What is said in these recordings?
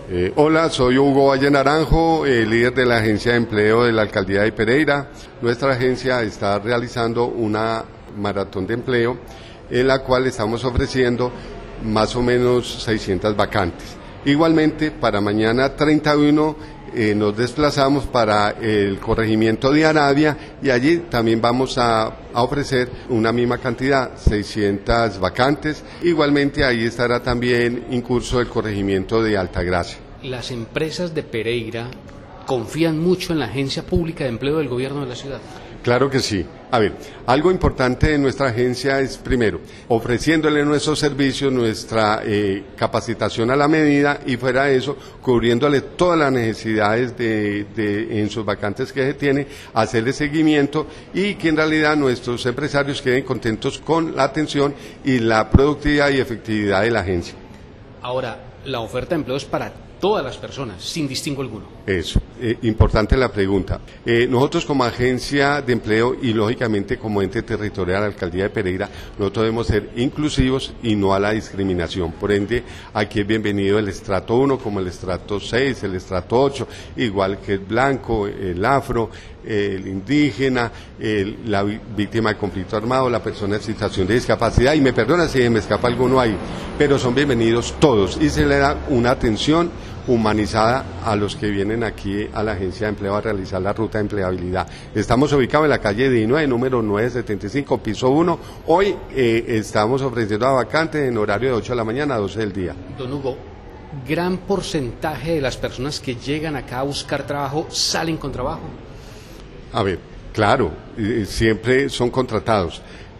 Hola, soy Hugo Valle Naranjo, líder de la Agencia de Empleo de la Alcaldía de Pereira. Nuestra agencia está realizando una maratón de empleo en la cual estamos ofreciendo más o menos 600 vacantes. Igualmente, para mañana 31 nos desplazamos para el corregimiento de Arabia y allí también vamos a ofrecer una misma cantidad, 600 vacantes. Igualmente ahí estará también incurso el corregimiento de Altagracia. Las empresas de Pereira confían mucho en la Agencia Pública de Empleo del Gobierno de la ciudad. Claro que sí. A ver, algo importante de nuestra agencia es, primero, ofreciéndole nuestros servicios, nuestra capacitación a la medida y fuera de eso, cubriéndole todas las necesidades en sus vacantes que se tiene, hacerle seguimiento y que en realidad nuestros empresarios queden contentos con la atención y la productividad y efectividad de la agencia. Ahora, la oferta de empleo es para todas las personas, sin distingo alguno. Eso, importante la pregunta. Nosotros como agencia de empleo y lógicamente como ente territorial de la Alcaldía de Pereira, nosotros debemos ser inclusivos y no a la discriminación. Por ende, aquí es bienvenido el estrato 1 como el estrato 6, el estrato 8, igual que el blanco, el afro, el indígena, la víctima de conflicto armado, la persona en situación de discapacidad, y me perdona si me escapa alguno ahí, pero son bienvenidos todos y se le da una atención humanizada a los que vienen aquí a la Agencia de Empleo a realizar la ruta de empleabilidad. Estamos ubicados en la calle 19, número 975, piso 1. Hoy estamos ofreciendo a vacantes en horario de 8 de la mañana a 12 del día. Don Hugo, gran porcentaje de las personas que llegan acá a buscar trabajo salen con trabajo. A ver, claro, siempre son contratados.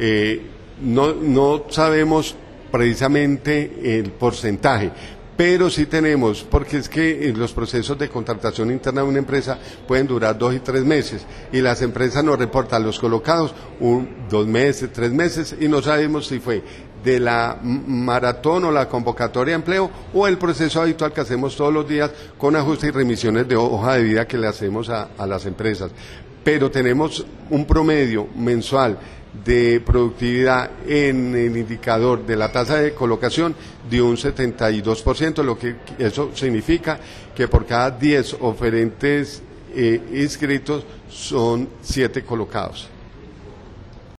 No sabemos precisamente el porcentaje, pero sí tenemos, porque es que los procesos de contratación interna de una empresa pueden durar 2 y 3 meses, y las empresas nos reportan los colocados 2 meses, 3 meses, y no sabemos si fue de la maratón o la convocatoria de empleo o el proceso habitual que hacemos todos los días con ajustes y remisiones de hoja de vida que le hacemos a las empresas. Pero tenemos un promedio mensual de productividad en el indicador de la tasa de colocación de un 72%, lo que eso significa que por cada 10 oferentes inscritos son 7 colocados.